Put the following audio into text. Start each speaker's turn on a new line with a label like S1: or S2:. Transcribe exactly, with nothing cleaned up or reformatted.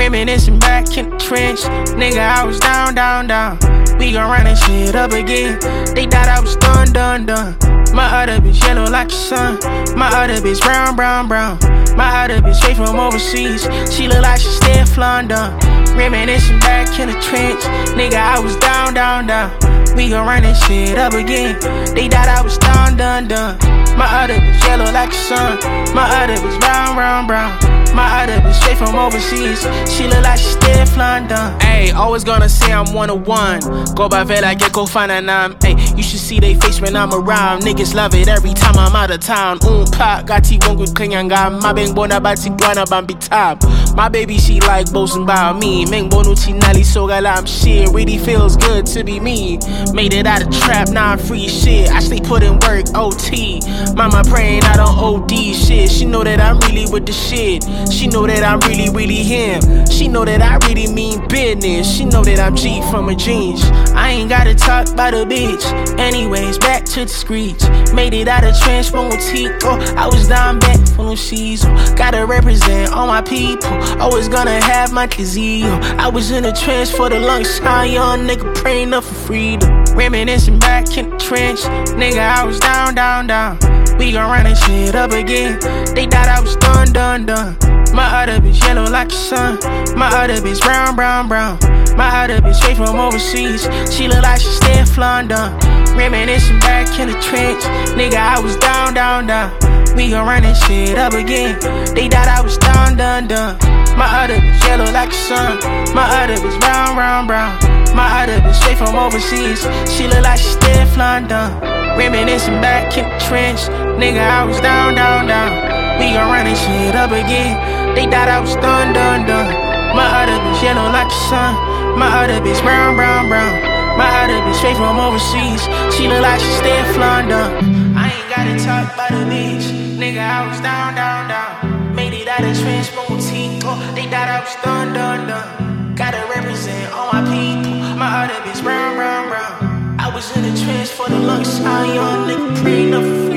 S1: Reminiscing back in the trench. Nigga, I was down, down, down. We gon' run this shit up again. They thought I was done, done, done. My other bitch yellow like the sun. My other bitch brown, brown, brown. My other bitch straight from overseas. She look like she stay in London. Reminiscing back in the trench. Nigga, I was down, down, down. We gon' run this shit up again. They thought I was done, done, done. My other bitch yellow like the sun. My other bitch brown, brown, brown. My other bitch straight from overseas. She look like she stay in London. Ayy, always gonna say I'm one of one. Go by Vela, get go find a nine. Ayy, you should see they face when I'm around. Niggas love it every time I'm out of town. Um, pa, gati wongu kenyanga. My bang bona bati buana bambi tab. My baby, she like boasting about me. Meng bonu chinali so galam shit. Really feels good to be me. Made it out of trap, now I'm free shit. I stay putting work, O T. Mama praying I don't O D shit. She know that I'm really with the shit. She know that I'm really, really him. She know that I really mean business. She know that I'm G from her jeans. I ain't gotta talk about a bitch. Anyways, back to the streets. Made it out of trench, Tico. I was down back for no season. Gotta represent all my people. Always gonna have my Kazio. I was in the trench for the lunchtime. Young nigga praying up for freedom. Reminiscing back in the trench. Nigga, I was down, down, down. We gon' run this shit up again. They thought I was done, done, done. My other bitch yellow like the sun. My other bitch brown, brown, brown. My other bitch straight from overseas. She look like she stay in London. Reminiscing back in the trench. Nigga, I was down, down, down. We gon' run this shit up again. They thought I was done, done, done. My other bitch yellow like the sun. My other bitch brown, brown, brown. My other bitch straight from overseas. She look like she stay in London. Reminiscing back in the trench. Nigga, I was down, down, down. We gon' run this shit up again. They thought I was done, done, done. My other bitch yellow like the sun. My other bitch brown, brown, brown. My other bitch straight from overseas. She look like she stay in London. I ain't gotta talk about the bitch. Nigga, I was down, down, down. Made it out of trench, Tico. They thought I was done, done, done. Gotta represent all my people. My other bitch brown, brown, brown. I was in the trench for the lunchtime. Young nigga praying up for